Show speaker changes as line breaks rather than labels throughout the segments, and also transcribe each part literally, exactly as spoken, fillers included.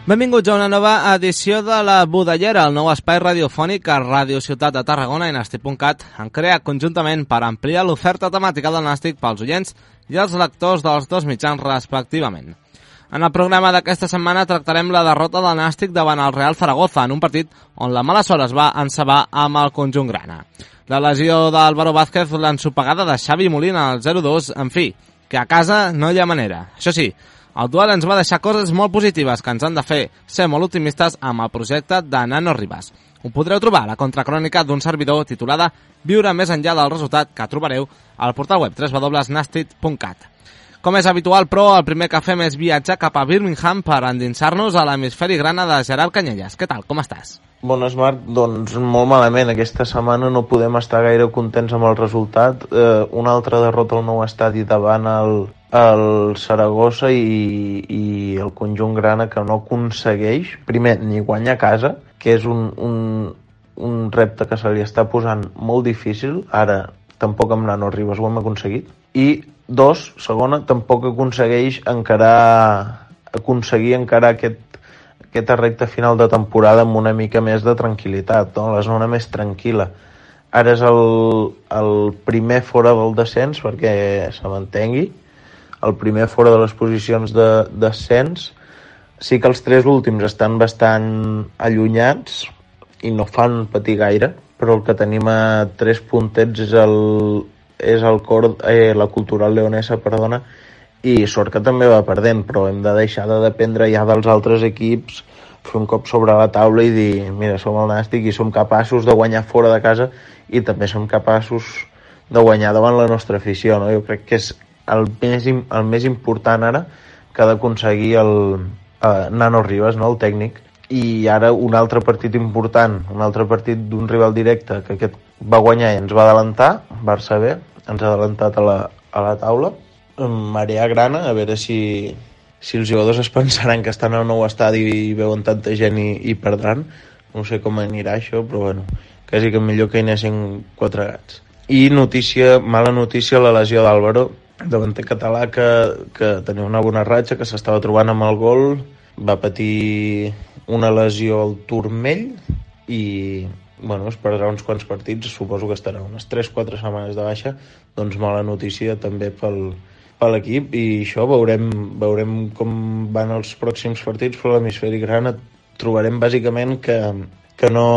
Benvinguts a una nova edició de La Budellera, el nou espai radiofònic que Ràdio Ciutat de Tarragona i Nàstic punt cat han creat conjuntament per ampliar l'oferta temàtica del Nàstic pels oients i els lectors dels dos mitjans respectivament. En el programa d'aquesta setmana tractarem la derrota del Nàstic davant el Real Zaragoza en un partit on la mala sort es va encebar amb el conjunt grana. La lesió d'Álvaro Vázquez, l'ensopegada de Xavi Molina al zero dos, en fi, que a casa no hi ha manera. Això sí, el duel ens va deixar coses molt positives que ens han de fer ser molt optimistes amb el projecte de Nano Rivas. Ho podreu trobar a la contracrònica d'un servidor titulada Viure més enllà del resultat, que trobareu al portal web w w w punt nàstic punt cat. Com és habitual, però, el primer que fem és viatjar cap a Birmingham per endinsar-nos a l'hemisferi grana de Gerard Canyelles. Què tal, com estàs?
Bones, Marc. Doncs molt malament. Aquesta setmana no podem estar gaire contents amb el resultat. Eh, una altra derrota al nou estadi davant el, el Saragossa i, i el conjunt grana que no aconsegueix, primer, ni guanyar a casa, que és un, un, un repte que se li està posant molt difícil. Ara, tampoc amb Nano Rivas ho hem aconseguit. I, dos, segona, tampoc aconsegueix encarar, aconseguir encarar aquest aquesta recta final de temporada amb una mica més de tranquil·litat, no? La zona més tranquil·la. Ara és el, el primer fora del descens, perquè se m'entengui, el primer fora de les posicions de descens. Sí que els tres últims estan bastant allunyats i no fan patir gaire, però el que tenim a tres puntets és el, és el cor, eh, la Cultural Leonesa, perdona, i sort que també va perdent, però hem de deixar de dependre ja dels altres equips, fer un cop sobre la taula i dir, mira, som el Nàstic i som capaços de guanyar fora de casa i també som capaços de guanyar davant la nostra afició, no? Jo crec que és el més, el més important ara que ha d'aconseguir el eh, Nano Rivas, no? El tècnic. I ara un altre partit important, un altre partit d'un rival directe que aquest va guanyar i ens va adelantar, Barça B, ens ha adelantat a la, a la taula, marea grana, a veure si, si els jugadors es pensaran que estan al nou estadi i veuen tanta gent i, i perdran. No sé com anirà això, però bueno, quasi que millor que hi anessin quatre gats. I notícia, mala notícia, la lesió d'Álvaro, davanter català que, que tenia una bona ratxa, que s'estava trobant amb el gol, va patir una lesió al turmell i bueno, es perdrà uns quants partits, suposo que estarà unes tres quatre setmanes de baixa, doncs mala notícia també pel per l'equip, i això veurem, veurem com van els pròxims partits, però l'hemisferi grana trobarem bàsicament que, que no,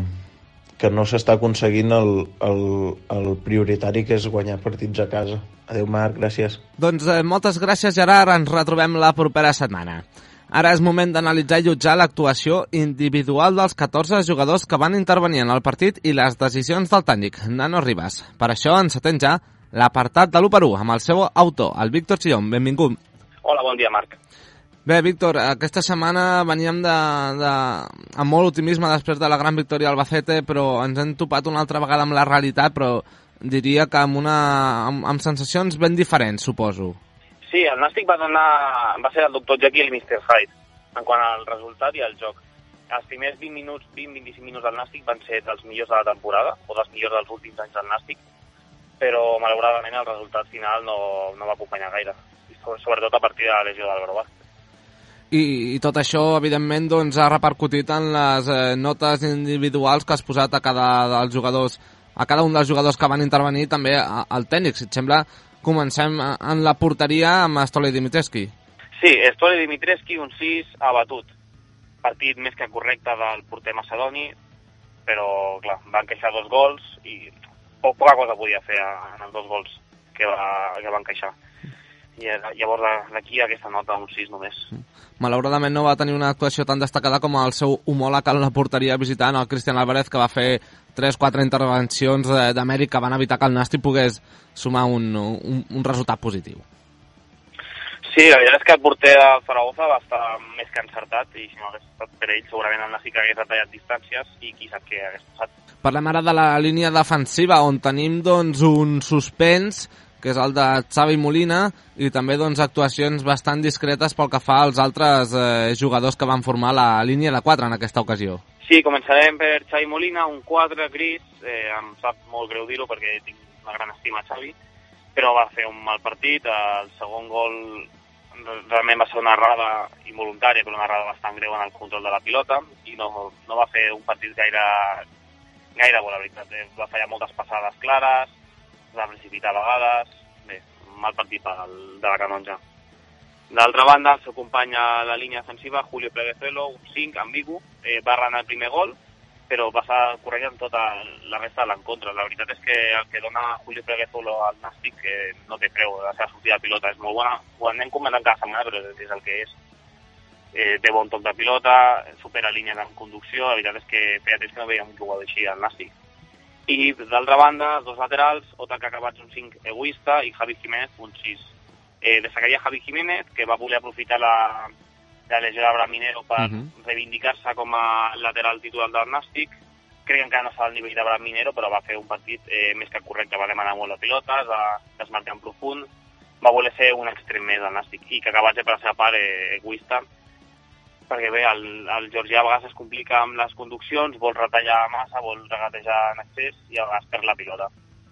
que no s'està aconseguint el, el, el prioritari, que és guanyar partits a casa. Adéu, Marc, gràcies.
Doncs eh, moltes gràcies, Gerard, ens retrobem la propera setmana. Ara és moment d'analitzar i jutjar l'actuació individual dels catorze jugadors que van intervenir en el partit i les decisions del tècnic, Nano Rivas. Per això ens atén ja l'apartat de l'u per u amb el seu autor, el Víctor Chillón. Benvingut.
Hola, bon dia, Marc.
Bé, Víctor, aquesta setmana veníem de, de, amb molt optimisme després de la gran victòria al Albacete, però ens hem topat una altra vegada amb la realitat, però diria que amb, una, amb, amb sensacions ben diferents, suposo.
Sí, el Nàstic va donar, va ser el doctor Jekyll i mister Hyde en quant al resultat i al joc. Els primers vint minuts, vint a vint-i-cinc minuts del Nàstic van ser dels millors de la temporada, o dels millors dels últims anys del Nàstic, però malauradament el resultat final no, no va acompanyar gaire, sobretot a partir de la lesió d'Álvaro Vázquez.
I, I tot això, evidentment, doncs, ha repercutit en les eh, notes individuals que has posat a cada dels jugadors, a cada un dels jugadors que van intervenir, també al tècnic. Si et sembla, comencem en la porteria amb Stole Dimitrescu.
Sí, Stole Dimitrescu, un sis abatut. Partit més que correcte del porter macedoni, però, clar, van queixar dos gols i poc, poca cosa podia fer en els dos gols que va, que van queixar. I llavors d'aquí aquesta nota, un sis només.
Malauradament no va tenir una actuació tan destacada com el seu homòleg en la porteria visitant, el Cristian Álvarez, que va fer tres quatre intervencions d'Amèric que van evitar que el Nàstic pogués sumar un, un, un resultat positiu.
Sí, la veritat és que el porter del Zaragoza va estar més que encertat i si no hagués estat per ell segurament el Nàstic hagués retallat distàncies i qui sap què hagués passat.
Parlem ara de la línia defensiva, on tenim doncs, un suspens, que és el de Xavi Molina, i també doncs, actuacions bastant discretes pel que fa als altres eh, jugadors que van formar la línia de quatre en aquesta ocasió.
Sí, començarem per Xavi Molina, un quatre gris, eh, em sap molt greu dir-ho perquè tinc una gran estima a Xavi, però va fer un mal partit, el segon gol realment va ser una errada involuntària, però una errada bastant greu en el control de la pilota, i no, no va fer un partit gaire, gaire bo, la veritat. Va fallar moltes passades clares, va precipitar a vegades, bé, mal partit pel, de la Canonja. D'altra banda, el seu company a la línia defensiva, Julio Pleguezuelo, un cinc, ambigu, eh, va arrenar el primer gol, però va estar corregint tota la resta de l'encontre. La veritat és que el que dona Julio Pleguezuelo al Nàstic eh, no té preu, la seva sortida de pilota és molt bona, ho anem comentant cada setmana, però és el que és. Eh, té bon toc de pilota, supera línies en conducció, la veritat és que feia temps que no veiem un jugador així al Nàstic. I d'altra banda, dos laterals, Otak Acabats un cinc egoista i Javi Jiménez un sis. Eh, destacaria Javi Jiménez, que va voler aprofitar la, la lesió de Braminero per uh-huh. reivindicar-se com a lateral titular del Nàstic. Crec que encara no està al nivell de Braminero, però va fer un partit eh, més que correcte, va demanar molt la pilota, es va desmarcar en profund, va voler ser un extrem més del Nàstic, i que acabat per la seva part eh, egoista, perquè bé, el, el Georgià a vegades es complica amb les conduccions, vol retallar massa, vol regatejar en excés i a vegades perd la pilota.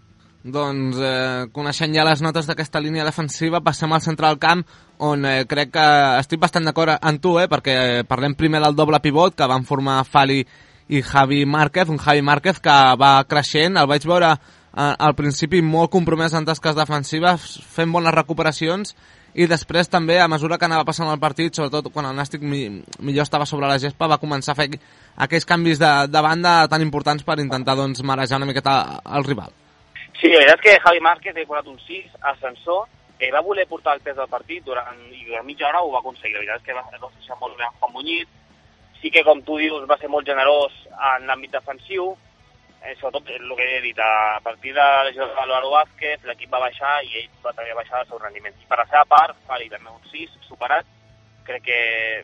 Doncs, eh, coneixent ja les notes d'aquesta línia defensiva, passem al centre del camp, on eh, crec que estic bastant d'acord amb tu, eh, perquè parlem primer del doble pivot, que van formar Fali i Javi Márquez, un Javi Márquez que va creixent, el vaig veure eh, al principi molt compromès en tasques defensives, fent bones recuperacions, i després també, a mesura que anava passant el partit, sobretot quan el Nàstic mi, millor estava sobre la gespa, va començar a fer aquells canvis de, de banda tan importants per intentar doncs, marejar una miqueta el rival.
Sí, la veritat és que Javi Márquez ha posat un sis, ascensor, eh, va voler portar el pes del partit durant, i durant mitja hora ho va aconseguir. La veritat és que va deixar molt bé en Juan Muñiz. Sí que, com tu dius, va ser molt generós en l'àmbit defensiu, eh, sobretot el que he dit, a partir de la lesió d'Álvaro Vázquez, l'equip va baixar i ell va també baixar el seu rendiment. I per la seva part, Fali també un sis, superat. Crec que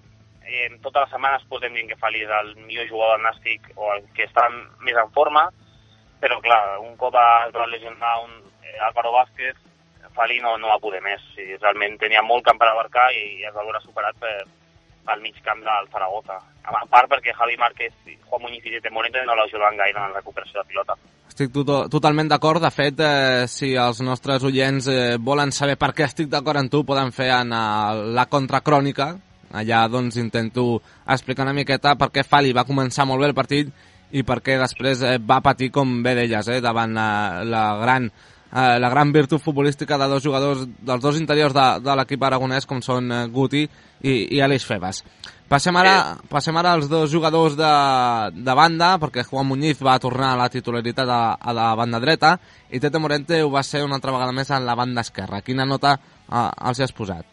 eh, totes les setmanes podem dir que Fali és el millor jugador del Nàstic o el que està més en forma, però clar, un cop es va lesionar un eh, Álvaro Vázquez, Fali no, no va poder més. O sigui, realment tenia molt camp per abarcar i, i es va veure superat per, pel mig camp del Zaragoza. A part perquè Javi Márquez, Juan Muñiz i Tete Morente no l'ajuden gaire en la recuperació de pilota.
Estic to totalment d'acord. De fet, eh, si els nostres oients eh, volen saber per què estic d'acord amb tu, poden fer en uh, la contracrònica. Allà doncs intento explicar una miqueta per què Fali va començar molt bé el partit i perquè després eh, va patir, com bé deies, eh, davant la, la, gran, eh, la gran virtut futbolística de dos jugadors, dels dos interiors de, de l'equip aragonès, com són eh, Guti i, i Aleix Febas. Passem ara, passem ara als dos jugadors de, de banda, perquè Juan Muñiz va tornar a la titularitat a, a la banda dreta i Tete Morente ho va ser una altra vegada més en la banda esquerra. Quina nota eh, els has posat?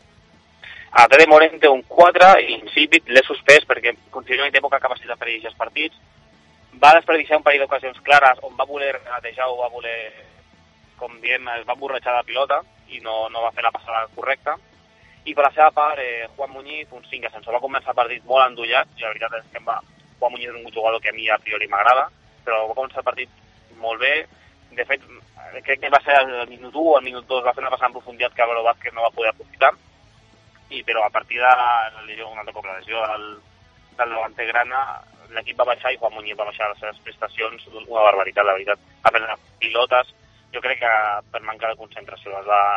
A Tete Morente un quatre, insípid, l'he suspès perquè considero que té poca capacitat per dirigir els partits. Va desperdiciar un parell d'ocasions clares on va voler regatejar o va voler, com diem, es va borratxar de pilota i no, no va fer la passada correcta. I per la seva part, eh, Juan Muñiz, un cinc ascensor, va començar el partit molt endollat, i la veritat és que em va, Juan Muñiz és un jugador que a mi a priori m'agrada, però va començar el partit molt bé. De fet, crec que va ser el minut u o el minut dos, va fer una passada en profunditat que Álvaro Vázquez no va poder aprofitar, i, però a partir de la lesió, una altra cop, la lesió del, del davanter grana, l'equip va baixar i Juan Muñiz va baixar les seves prestacions, una barbaritat, la veritat. A prendre pilotes, jo crec que per manca de concentració es va,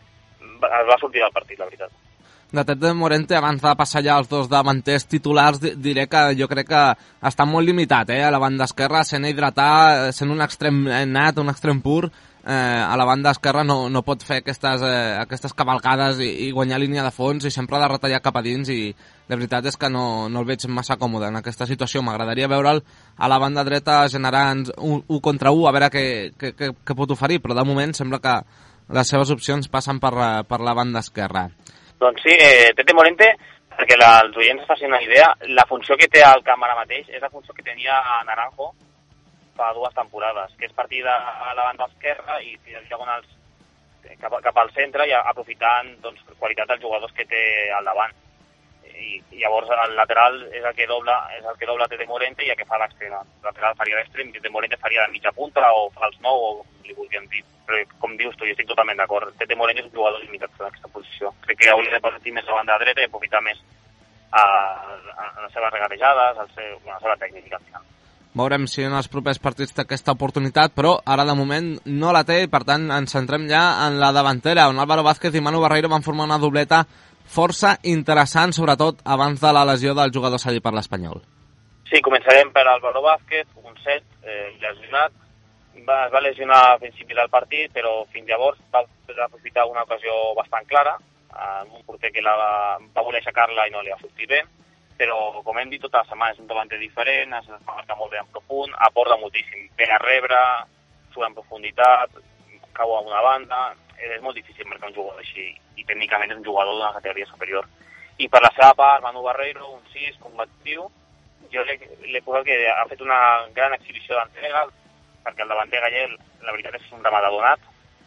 es va sortir del partit, la veritat.
De Tete Morente, abans de passar ja als dos davanters titulars, diré que jo crec que està molt limitat, eh? A la banda esquerra, sent hidratar, sent un extrem nat, un extrem pur, eh, a la banda esquerra no, no pot fer aquestes, eh, aquestes cavalcades i, i guanyar línia de fons i sempre ha de retallar cap a dins, i la veritat és que no, no el veig massa còmode en aquesta situació. M'agradaria veure'l a la banda dreta generant un, un contra un, a veure què, què, què, què pot oferir, però de moment sembla que les seves opcions passen per, per la banda esquerra.
Doncs sí, eh, Tete Morente, perquè la, els oients es facin una idea, la funció que té al camp ara mateix és la funció que tenia a Naranjo fa dues temporades, que és partir de la banda esquerra i tirar diagonals cap, cap al centre i aprofitant doncs, qualitat dels jugadors que té al davant. I, i llavors el lateral és el que dobla, és el que dobla Tete Morente i el que fa l'extrem. El lateral faria l'extrem i Tete Morente faria de mitja punta o fals nou o com li vulguem dir. Però com dius tu, jo estic totalment d'acord. Tete Morente és un jugador limitat en aquesta posició. Crec que hauria de partir més a la banda dreta i aprofitar més a, a, a les seves regatejades, a la seva tècnica al final.
Veurem si en els propers partits té aquesta oportunitat, però ara de moment no la té i per tant ens centrem ja en la davantera, on Álvaro Vázquez i Manu Barreiro van formar una dobleta força interessant, sobretot abans de la lesió del jugador cedit per l'Espanyol.
Sí, començarem per Álvaro Vázquez, un set, eh, lesionat. Va, es va lesionar al principi del partit, però fins llavors va aprofitar una ocasió bastant clara, amb un porter que la, va voler aixecar-la i no li ha sortit bé. Però, com hem dit tota la setmana, és un davanter diferent, es marca molt bé en profund, aporta moltíssim, ve a rebre, surt en profunditat, cau a una banda, és molt difícil marcar un jugador així, i tècnicament és un jugador d'una categoria superior. I per la seva part, Manu Barreiro, un sis, combatiu, jo l'he posat que ha fet una gran exhibició d'entrega, perquè el davanter gallec, la veritat és un rematar donat,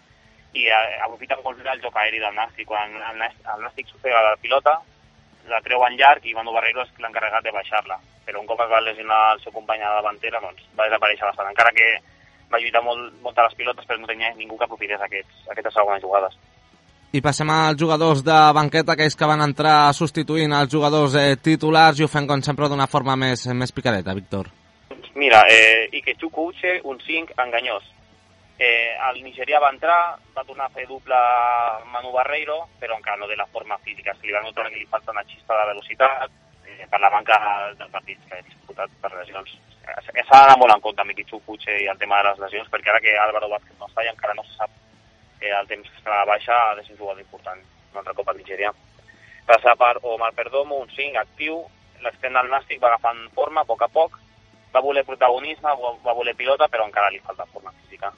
i aprofita molt bé el joc aeri del Nàstic. Quan el Nàstic s'ofega la pilota, la treu en llarg i Manu Barreiro és l'encarregat de baixar-la. Però un cop es va lesionar el seu company a la davantera, doncs va desaparèixer bastant. Encara que va lluitar molt, molt a les pilotes, però no tenia ningú que aprofités aquests, aquestes segones jugades.
I passem als jugadors de banqueta, aquells que van entrar substituint els jugadors eh, titulars, i ho fem, com sempre, d'una forma més, més picadeta, Víctor.
Mira, eh, Ikechukwu Uche, un cinc, enganyós. Eh, el nigerià va entrar, va tornar a fer doble Manu Barreiro, però encara no de la forma física. Se li va notar que li falta una xispa de velocitat eh, per la manca de partits que ha disputat per lesions. S'ha d'anar molt en compte amb Ikechukwu Uche i el tema de les lesions, perquè ara que Álvaro Vázquez no està i encara no se sap eh, el temps que estarà a la baixa, ha de ser un jugador important un altre cop al Nigèria. Per la part Omar Perdomo, un cinc, actiu, l'extrem del Nàstic va agafant forma a poc a poc, va voler protagonisme, va voler pilota, però encara li falta forma física.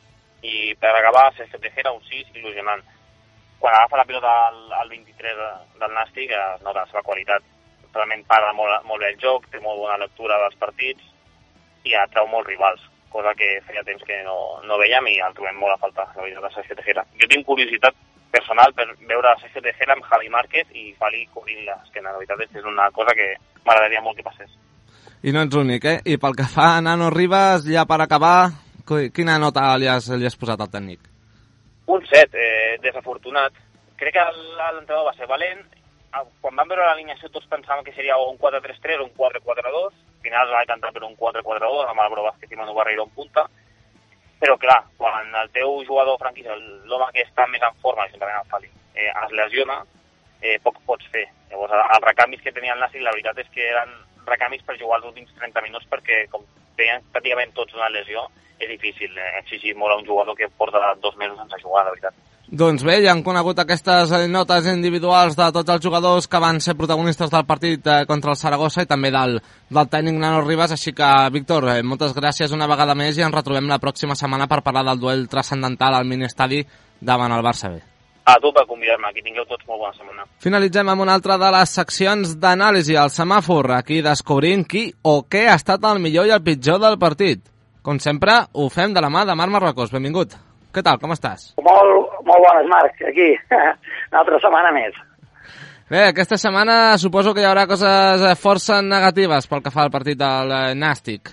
I per acabar, César Tejera, un sis, il·lusionant. Quan agafa la pilota al, al vint-i-tres del Nàstic, es nota la seva qualitat. Realment parla molt, molt bé el joc, té molt bona lectura dels partits i atrau molts rivals, cosa que feia temps que no, no veiem i el trobem molt a falta, la veritat, de César Tejera. Jo tinc curiositat personal per veure César Tejera amb Javi Márquez i Fali cobrint l'esquena. La veritat és una cosa que m'agradaria molt que passés.
I no ets únic, eh? I pel que fa a Nano Rivas, ja per acabar, quina nota li has, li has posat al tècnic?
Un set, eh, desafortunat. Crec que l'entrenador va ser valent. Quan vam veure l'alineació tots pensàvem que seria un quatre tres tres o un quatre quatre dos. Al final va cantar per un quatre quatre dos amb Álvaro Vázquez i Manu Barreiro en punta. Però clar, quan el teu jugador franquista, l'home que està més en forma, juntament amb Fali, eh, es lesiona, eh, poc pots fer. Llavors, els recanvis que tenia el Nàstic, la veritat és que eren recanvis per jugar els últims trenta minuts, perquè com tenien pràcticament tots una lesió, és difícil eh, exigir molt a un jugador que porta dos mesos sense jugar, la veritat.
Doncs bé, ja han conegut aquestes notes individuals de tots els jugadors que van ser protagonistes del partit eh, contra el Saragossa i també del, del tècnic Nano Rivas, així que, Víctor, eh, moltes gràcies una vegada més i ens retrobem la pròxima setmana per parlar del duel transcendental al miniestadi davant el Barça B.
A tu per convidar-me, que tingueu tots molt bona setmana.
Finalitzem amb una altra de les seccions d'anàlisi, el semàfor, aquí descobrint qui o què ha estat el millor i el pitjor del partit. Com sempre, ho fem de la mà de Marc Marrocos. Benvingut. Què tal, com estàs?
Molt, molt bones, Marc, aquí. Una altra setmana més.
Bé, aquesta setmana suposo que hi haurà coses força negatives pel que fa al partit del Nàstic.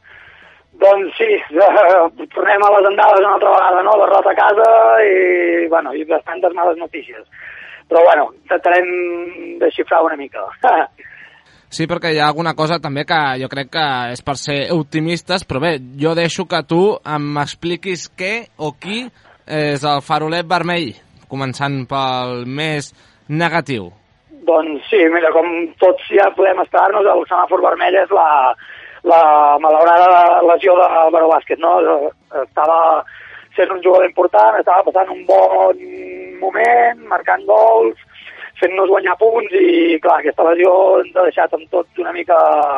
Doncs sí, tornem a les andades una altra vegada, no? Derrota a casa i, bueno, i bastantes males notícies. Però, bueno, intentarem desxifrar una mica.
Sí, perquè hi ha alguna cosa també que jo crec que és per ser optimistes, però bé, jo deixo que tu m'expliquis què o qui és el farolet vermell, començant pel més negatiu.
Doncs sí, mira, com tots ja podem estar-nos, el semàfor vermell és la, la malaurada lesió d'Álvaro Vázquez, no? Estava sent un jugador important, estava passant un bon moment, marcant gols, fent-nos guanyar punts i, clar, aquesta lesió ens ha deixat amb tot una mica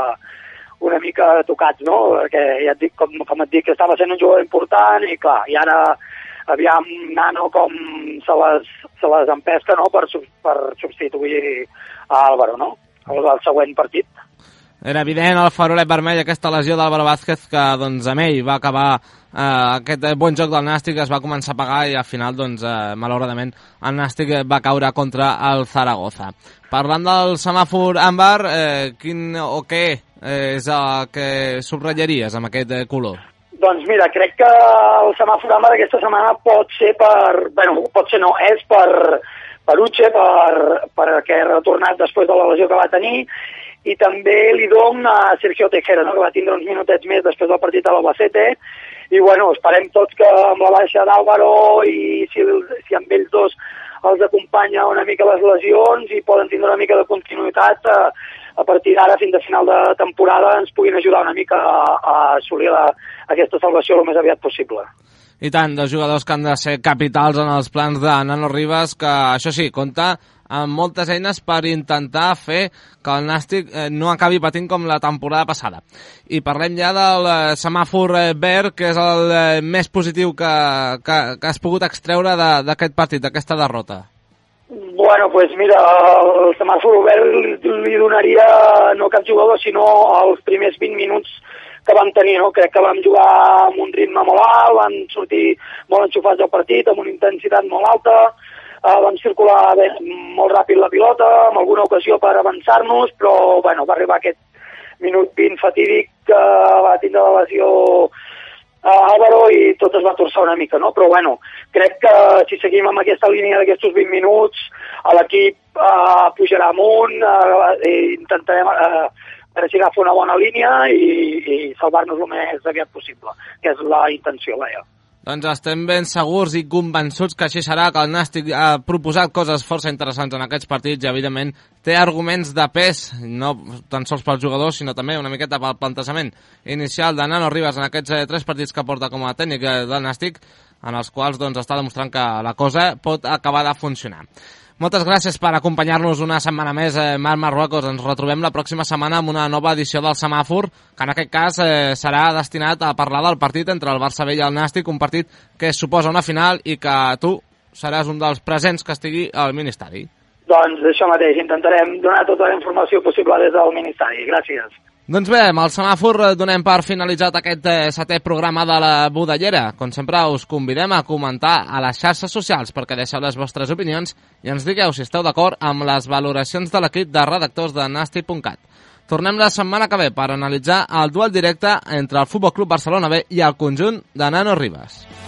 una mica tocats, no? Perquè ja et dic, com, com et dic, que estava sent un jugador important i, clar, i ara aviam Nano com se les, se les empesca, no?, per, per substituir a Álvaro, no?, al, al següent partit.
Era evident el farolet vermell, aquesta lesió d'Álvaro Vázquez, que doncs amb ell va acabar eh, aquest bon joc del Nàstic, es va començar a pagar i al final, doncs, eh, malauradament, el Nàstic va caure contra el Zaragoza. Parlant del semàfor àmbar, eh, quin o què eh, és el que subratllaries amb aquest eh, color?
Doncs mira, crec que el semàfor àmbar aquesta setmana pot ser per... Bueno, pot ser no, és per, per Uche, per, perquè ha retornat després de la lesió que va tenir, i també li dono a Sergio Tejera, no? Que va tindre uns minutets més després del partit a l'Albacete, i bueno, esperem tots que amb la baixa d'Álvaro i si, si amb ells dos els acompanya una mica les lesions i poden tindre una mica de continuïtat, a, a partir d'ara fins a final de temporada ens puguin ajudar una mica a, a assolir la, aquesta salvació el més aviat possible.
I tant, dos jugadors que han de ser capitals en els plans de Nano Rivas, que això sí, compta amb moltes eines per intentar fer que el Nàstic eh, no acabi patint com la temporada passada. I parlem ja del eh, semàfor eh, verd, que és el eh, més positiu que, que, que has pogut extreure d'aquest partit, d'aquesta derrota.
Bueno, pues mira, el semàfor verd li, li donaria no cap jugador, sinó els primers vint minuts que vam tenir, no? Crec que vam jugar amb un ritme molt alt, vam sortir molt enxufats del partit, amb una intensitat molt alta, uh, vam circular bé, molt ràpid la pilota, amb alguna ocasió per avançar-nos, però bueno, va arribar aquest minut vint fatídic que va tindre la lesió a Álvaro i tot es va torçar una mica, no? Però bueno, crec que si seguim amb aquesta línia d'aquests vint minuts, l'equip uh, pujarà amunt, uh, i intentarem... Uh, per així agafar una bona línia i, i salvar-nos el més aviat possible, que és la intenció, vaja.
Doncs estem ben segurs i convençuts que així serà, que el Nàstic ha proposat coses força interessants en aquests partits i, evidentment, té arguments de pes, no tan sols pels jugadors, sinó també una miqueta pel plantejament inicial de Nano Rivas en aquests eh, tres partits que porta com a tècnic del Nàstic, en els quals doncs, està demostrant que la cosa pot acabar de funcionar. Moltes gràcies per acompanyar-nos una setmana més, eh, Marc Marruecos. Ens retrobem la pròxima setmana amb una nova edició del Semàfor, que en aquest cas eh, serà destinat a parlar del partit entre el Barça B i el Nàstic, un partit que suposa una final i que tu seràs un dels presents que estigui al Ministeri.
Doncs això mateix, intentarem donar tota la informació possible des del Ministeri. Gràcies.
Doncs bé, amb el semàfor donem per finalitzat aquest eh, setè programa de la Budellera. Com sempre, us convidem a comentar a les xarxes socials perquè deixeu les vostres opinions i ens digueu si esteu d'acord amb les valoracions de l'equip de redactors de Nàstic punt cat. Tornem la setmana que ve per analitzar el duel directe entre el Futbol Club Barcelona B i el conjunt de Nano Rivas.